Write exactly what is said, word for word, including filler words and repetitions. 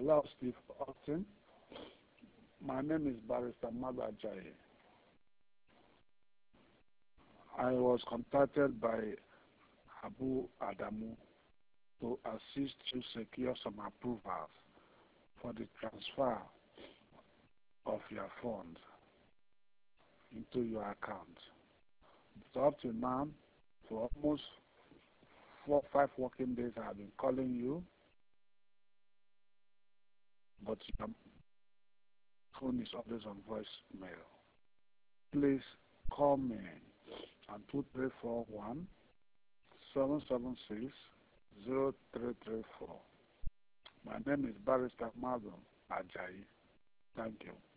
Hello, Steve Austin. My name is Barrister Madu Ajayi. I was contacted by Abu Adamu to assist to secure some approvals for the transfer of your funds into your account. So up to now, for almost four, five working days, I have been calling you, but your phone is always on voicemail. Please call me on two three four one seven seven six zero three three four. My name is Barrister Madu Ajayi. Thank you.